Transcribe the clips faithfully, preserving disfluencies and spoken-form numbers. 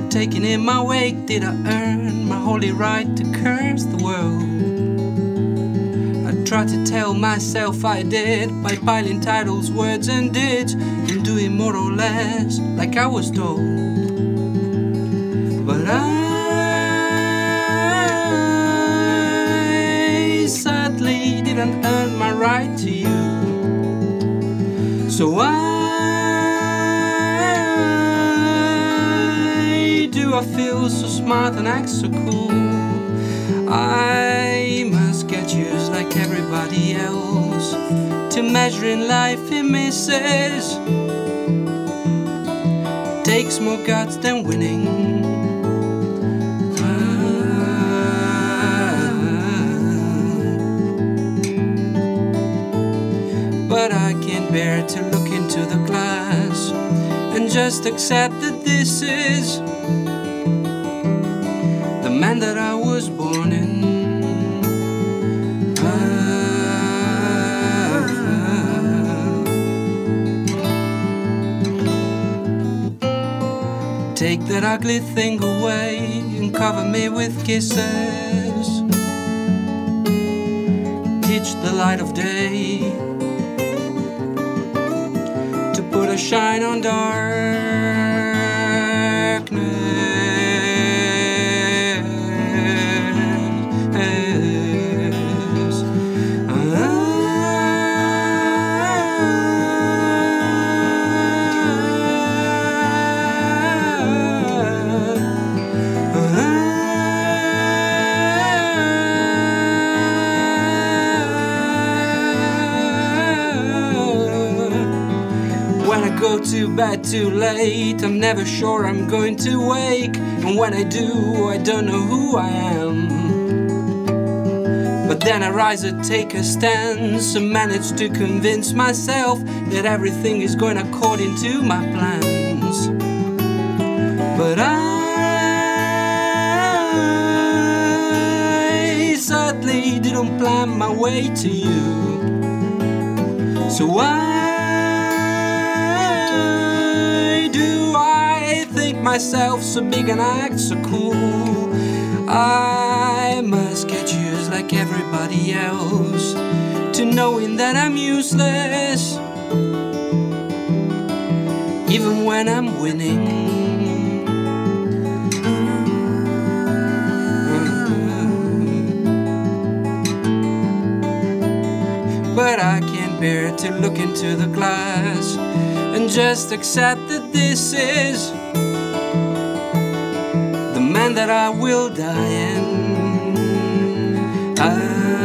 Taking in my wake, did I earn my holy right to curse the world? I tried to tell myself I did by piling titles, words and deeds, and doing more or less like I was told. But I sadly didn't earn my right to you. So I I feel so smart and act so cool. I must get used like everybody else to measuring life in misses. Takes more guts than winning. But I can't bear to look into the glass and just accept that this is the man that I was born in. Ah. Take that ugly thing away and cover me with kisses. Teach the light of day to put a shine on darkness. When I go to bed too late, I'm never sure I'm going to wake. And when I do, I don't know who I am. But then I rise and take a stance and manage to convince myself that everything is going according to my plans. But I sadly didn't plan my way to you. So why do I think myself so big and act so cool? I must get used like everybody else to knowing that I'm useless, even when I'm winning. But I can't bear to look into the glass and just accept that this is the man that I will die in. Ah.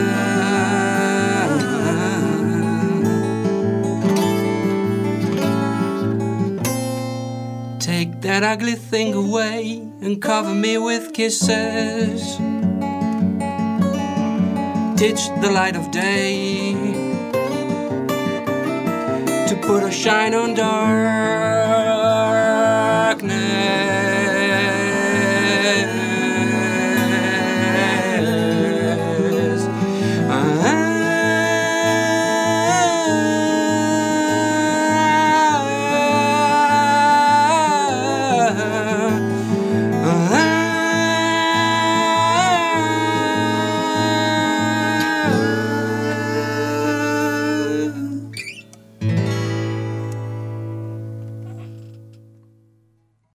Take that ugly thing away and cover me with kisses. Ditch the light of day to put a shine on darkness. Ah.